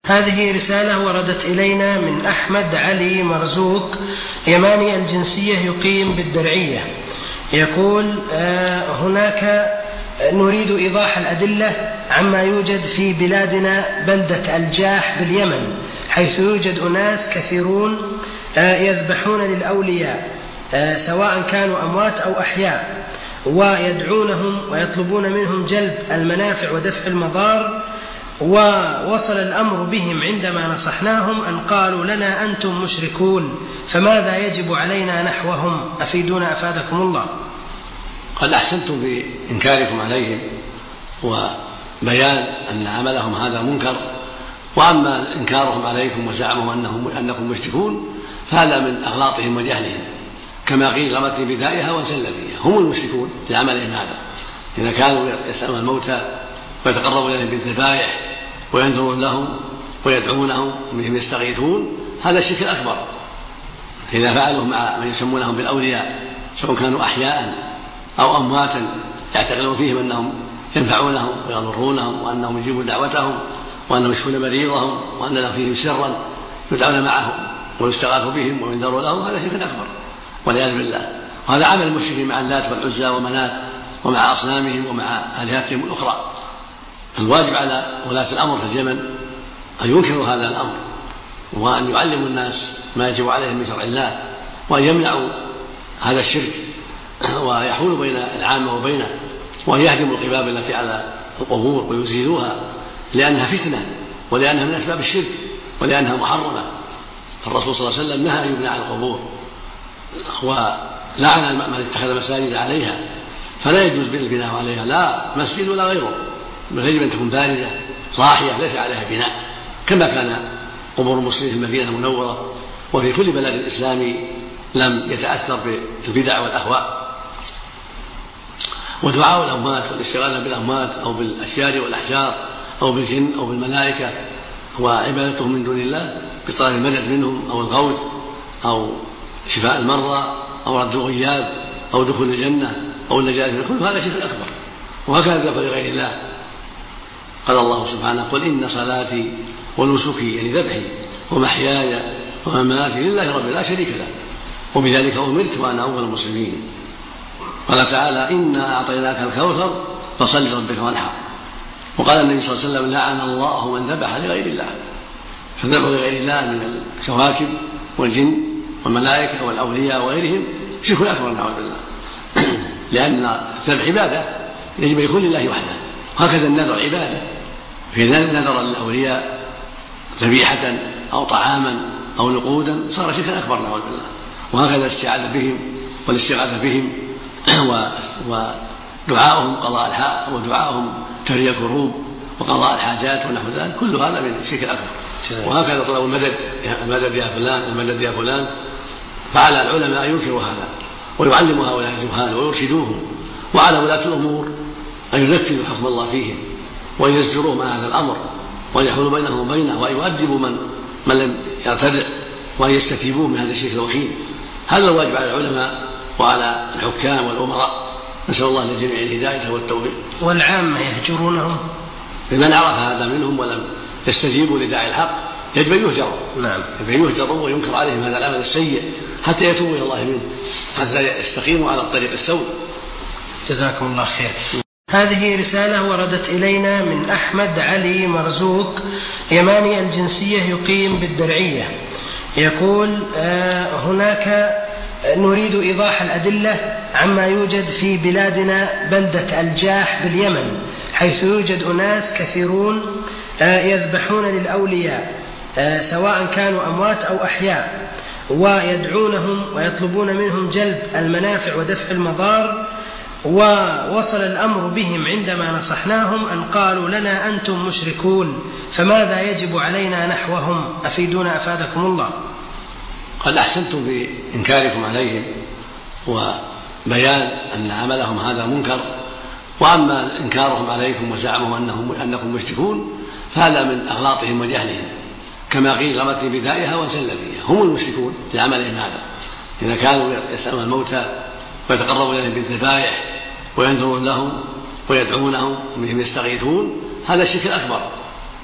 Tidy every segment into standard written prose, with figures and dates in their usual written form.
هذه رسالة وردت إلينا من أحمد علي مرزوق يماني الجنسية يقيم بالدرعية. يقول هناك نريد إيضاح الأدلة عما يوجد في بلادنا بلدة الجاح باليمن، حيث يوجد أناس كثيرون يذبحون للأولياء سواء كانوا أموات أو أحياء، ويدعونهم ويطلبون منهم جلب المنافع ودفع المضار. ووصل الأمر بهم عندما نصحناهم أن قالوا لنا أنتم مشركون، فماذا يجب علينا نحوهم؟ أفيدونا أفادكم الله. قد أحسنتم في إنكاركم عليهم وبيان أن عملهم هذا منكر، وأما إنكارهم عليكم وزعمهم أنكم مشركون فهذا من أغلاطهم وجهلهم، كما قيل غمت بدائها وسلتها، هم المشركون في عملهم هذا. إذا كانوا يسألون الموتى ويتقربون إليهم بالذبائح وينذرون لهم ويدعونهم بهم يستغيثون، هذا الشرك الأكبر. إذا فعلوا مع من يسمونهم بالأولياء سواء كانوا أحياء أو أمواتا يعتقدون فيهم أنهم ينفعونهم ويضرونهم وأنهم يجيبون دعوتهم وأنهم يشفون مريضهم وأن لهم فيهم سرا يدعون معهم ويستغاث بهم وينذر لهم، هذا شرك أكبر والعياذ بالله. وهذا عمل المشركين مع اللات والعزى ومنات ومع أصنامهم ومع آلهتهم الأخرى. الواجب على ولاة الأمر في اليمن أن ينكروا هذا الأمر، وأن يعلموا الناس ما يجب عليهم من شرع الله، وأن يمنعوا هذا الشرك ويحولوا بين العامة وبينه، وأن يهدموا القباب التي على القبور ويزيلوها، لأنها فتنة ولأنها من أسباب الشرك ولأنها محرمة. الرسول صلى الله عليه وسلم نهى أن يبنى على القبور ولعن من اتخذ مساجد عليها، فلا يجوز البناء عليها، لا مسجد ولا غيره، بل يجب أن تكون بارزة صاحية ليس عليها بناء، كما كان قبور المسلمين في المدينة المنورة وفي كل بلد الإسلامي لم يتأثر بالبدع والأهواء. ودعاء الأموات والاستغاثة بالأموات أو بالأشجار والأحجار أو بالجن أو بالملائكة وعبادتهم من دون الله بطلب المدد منهم أو الغوث أو شفاء المرضى أو رد الغياب أو دخول الجنة أو النجاة من كل هذا شرك أكبر، وهكذا لغير الله. قال الله سبحانه: قل إن صلاتي ونسكي يعني ذبحي ومحياي ومماتي لله رب لا شريك له وبذلك أمرت وأنا أول المسلمين. قال تعالى: إنا أعطيناك الكوثر فصل لربك وانحر. وقال النبي صلى الله عليه وسلم: لعن الله من ذبح لغير الله. فالذبح لغير الله من الكواكب والجن والملائكة والأولياء وغيرهم شرك أكبر نعوذ بالله، لأن الذبح عبادة يجب أن يكون لله وحده، وهكذا النذر عبادة، في نذر للأولياء ذبيحة أو طعاما أو نقودا صار شركا أكبر نعوذ بالله. وهكذا الاستعاذة بهم والاستغاثة بهم ودعاؤهم قضاء الحاجات ودعاؤهم تفريج الكروب وقضاء الحاجات ونحو ذلك، كل هذا من الشرك الأكبر. وهكذا طلب المدد يا فلان المدد يا فلان، فعلى العلماء أن ينكروا هذا ويعلموا هؤلاء الجهال ويرشدوهم، وعلى ولاة الأمور أن ينفذوا حكم الله فيهم وأن يزجروهم عن هذا الأمر وأن يحولوا بينهم وبينه وأن يؤدبوا من لم يرتدع وأن يستتيبوه من هذا الشرك الوخيم. هذا الواجب على العلماء وعلى الحكام والأمراء. نسأل الله للجميع الهداية والتوفيق. والعامة يهجرونهم؟ لمن عرف هذا منهم ولم يستجيبوا لداعي الحق يجب أن يهجروا. نعم، يجب أن يهجروا وينكر عليهم هذا العمل السيء حتى يتوبوا إلى الله منه، حتى يستقيموا على الطريق السوي. جزاكم الله خير. هذه رسالة وردت إلينا من أحمد علي مرزوق يماني الجنسية يقيم بالدرعية. يقول هناك نريد إيضاح الأدلة عما يوجد في بلادنا بلدة الجاح باليمن، حيث يوجد أناس كثيرون يذبحون للأولياء سواء كانوا أموات أو أحياء، ويدعونهم ويطلبون منهم جلب المنافع ودفع المضار. ووصل الأمر بهم عندما نصحناهم أن قالوا لنا أنتم مشركون، فماذا يجب علينا نحوهم؟ أفيدونا أفادكم الله. قد أحسنتم في إنكاركم عليهم وبيان أن عملهم هذا منكر، وأما إنكارهم عليكم وزعمهم أنكم مشركون فهذا من أغلاطهم وجهلهم، كما قيل غمت بدائها وسلتها، هم المشركون في عملهم هذا. إذا كانوا يسألون الموتى ويتقربون إليهم بالذبائح وينذرون لهم ويدعونهم بهم يستغيثون، هذا الشرك الأكبر.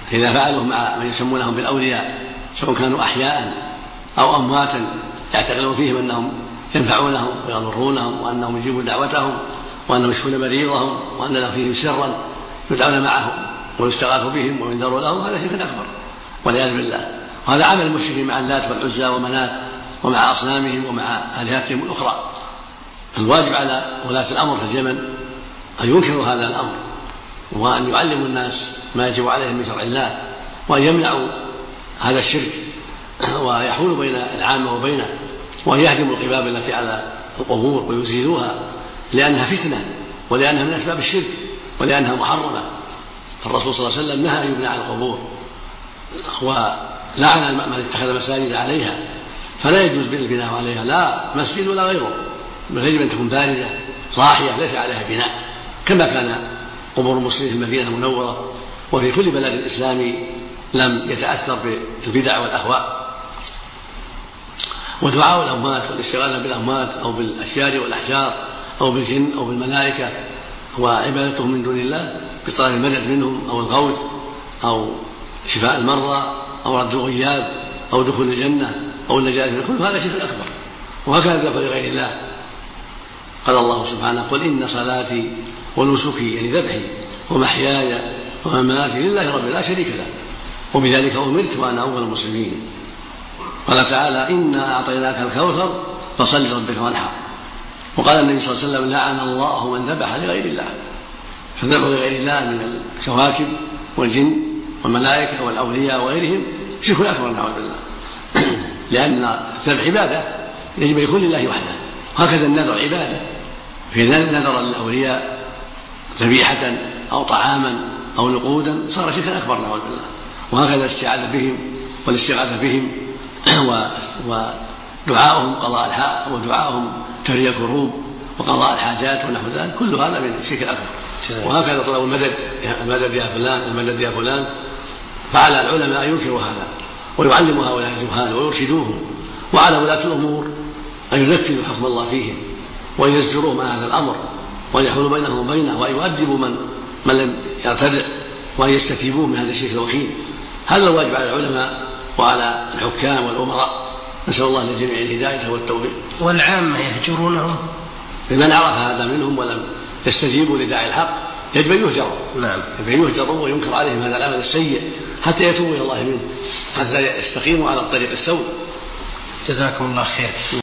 فإذا فعلوا مع من يسمونهم بالأولياء سواء كانوا أحياء أو أمواتا يعتقدون فيهم أنهم ينفعونهم ويضرونهم وأنهم يجيبون دعوتهم وأنهم يشفون مريضهم وأن لهم فيهم سرا يدعون معهم ويستغاث بهم وينذر لهم، هذا شرك أكبر والعياذ بالله. وهذا عمل المشركين مع اللات والعزى ومنات ومع أصنامهم ومع آلهتهم الأخرى. الواجب على ولاة الأمر في اليمن أن ينكروا هذا الأمر وأن يعلموا الناس ما يجب عليهم من شرع الله وأن يمنعوا هذا الشرك ويحولوا بين العامة وبينه وأن يهدموا القباب التي على القبور ويزيلوها لأنها فتنة ولأنها من أسباب الشرك ولأنها محرمة. فالرسول صلى الله عليه وسلم نهى أن يبنى على القبور ولعن من اتخذ مساجد عليها، فلا يجوز البناء عليها لا مسجد ولا غيره، بل يجب أن تكون بارزة صاحية ليس عليها بناء، كما كان قبور المسلمين في المدينة المنورة وفي كل بلد إسلامي لم يتأثر بالبدع والأهواء. ودعاء الأموات والاستغاثة بالأموات أو بالأشجار والأحجار أو بالجن أو بالملائكة وعبادتهم من دون الله بطلب المدد منهم أو الغوث أو شفاء المرضى أو رد الغياب أو دخول الجنة أو النجاة من كل هذا شرك أكبر. وهكذا ذبح لغير الله. قال الله سبحانه: قل إن صلاتي ونسكي يعني ذبحي ومحياي ومماتي لله رب لا شريك له وبذلك أمرت وأنا أول المسلمين. قال تعالى: إنا أعطيناك الكوثر فصل لربك وانحر. وقال النبي صلى الله عليه وسلم: لعن الله من ذبح لغير الله. فالذبح لغير الله من الكواكب والجن والملائكة والأولياء وغيرهم شرك أكبر نعوذ بالله، لأن الذبح عبادة يجب أن يكون لله وحده، وهكذا النذر عبادة، فإذا نذر للأولياء ذبيحة أو طعاما أو نقودا صار شركا أكبر نعوذ بالله. وهكذا الاستعاذة بهم والاستغاثة بهم ودعاؤهم قضاء الحاجات ودعاؤهم تفريج الكروب وقضاء الحاجات ونحو ذلك كل هذا من الشرك الأكبر. وهكذا طلب المدد يا فلان المدد يا فلان. فعلى العلماء أن ينكروا هذا ويعلموا هؤلاء الجهال ويرشدوهم، وعلى ولاة الأمور أن ينفذوا حكم الله فيهم وأن يزجروهم عن هذا الأمر وأن يحولوا بينهم وبينه وأن يؤدبوا من لم يرتدع وأن يستتيبوه من هذا الشرك الوخيم. هذا الواجب على العلماء وعلى الحكام والأمراء. نسأل الله للجميع الهداية والتوفيق. والعامة يهجرونهم؟ لمن عرف هذا منهم ولم يستجيبوا لداعي الحق يجب أن يهجروا. نعم. يجب أن يهجروا وينكر عليهم هذا العمل السيء حتى يتوبوا إلى الله منه، حتى يستقيموا على الطريق السوي. جزاكم الله خير.